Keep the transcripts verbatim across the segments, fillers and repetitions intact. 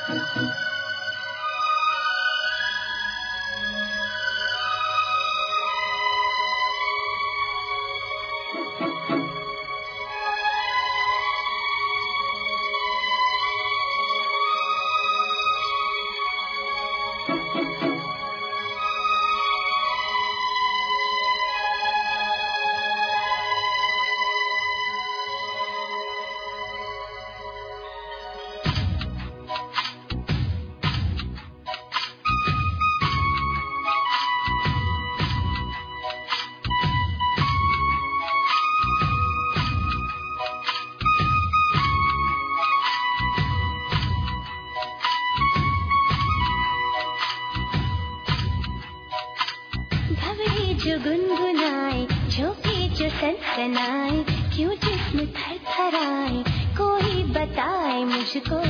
जो गुनगुनाए, झोंके जो सनसनाए, क्यों जिस्म थरथराए, कोई बताए मुझको।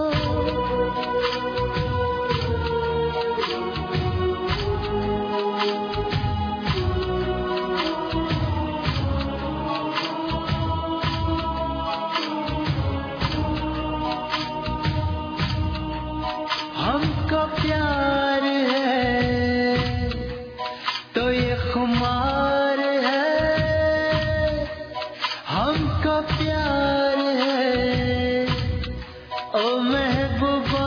हमको प्यार है तो ये खुमार है, हमको प्यार है ओ महबूबा।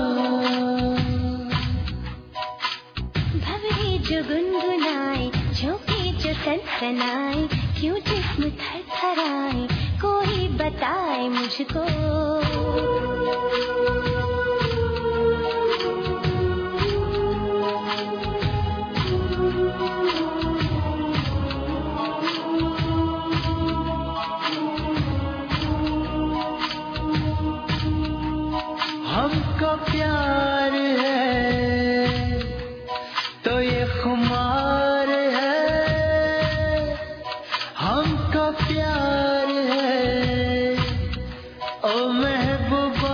भंवरे जो गुनगुनाए, झोंके जो सनसनाए, क्यों जिस्म थरथराए, कोई बताए मुझको। हमको प्यार है तो ये खुमार है, हमको प्यार है ओ महबूबा।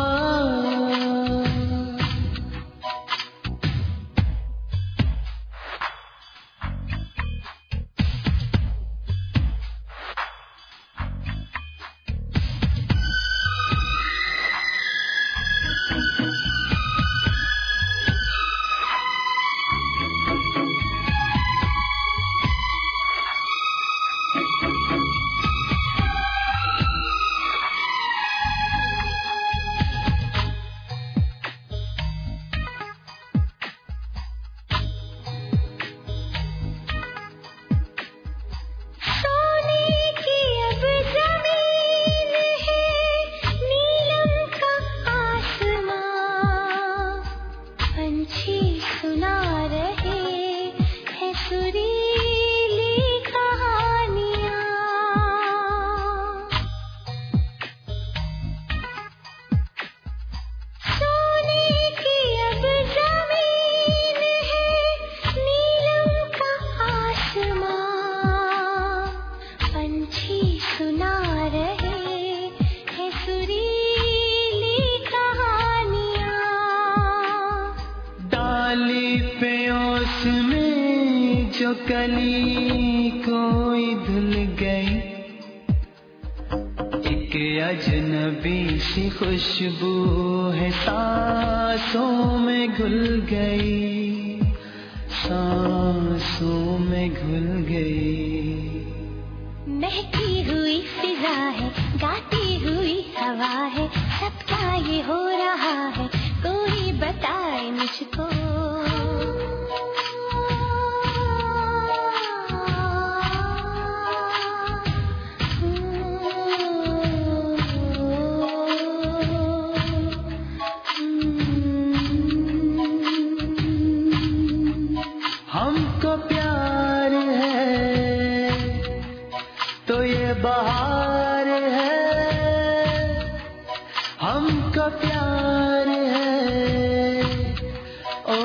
में जो कली कोई धुल गई, एक अजनबी सी खुशबू है सांसों में घुल गई, सांसों में घुल गई। महकी हुई फिजा है, गाती हुई हवा है, सब क्या ये हो रहा है, कोई बताए मुझको। हमको प्यार है तो ये बहार है, हमको प्यार है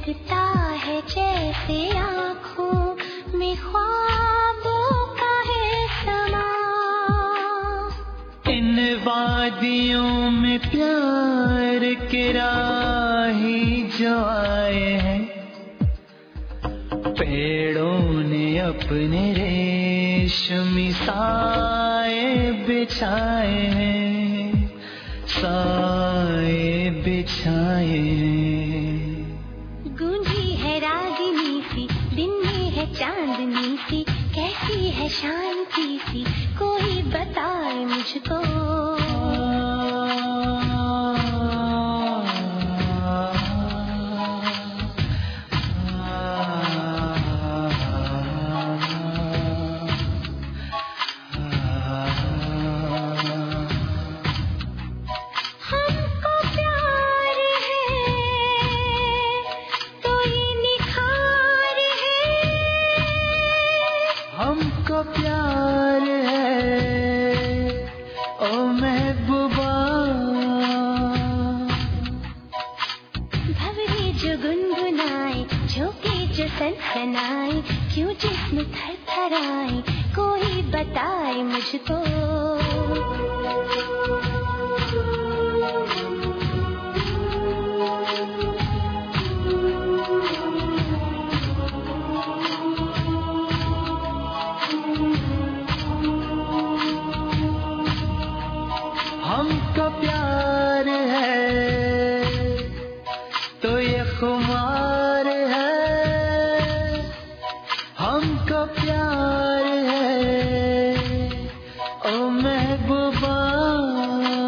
लगता है जैसे आँखों में ख्वाबों का है समा। इन वादियों में प्यार के राही जो आए हैं, पेड़ों ने अपने रेशमी साए बिछाए हैं, साए बिछाए हैं। गूंजी है रागिनी सी, दिन में है चांदनी सी, कैसी है शांति सी, कोई बताए मुझको। हमको प्यार है ओ महबूबा। भंवरे जो गुनगुनाए, झोंके जो सनसनाए, क्यों जिस्म थरथराए, कोई बताए मुझको। हमको प्यार है तो ये खुमार है, हमको प्यार है ओ महबूबा।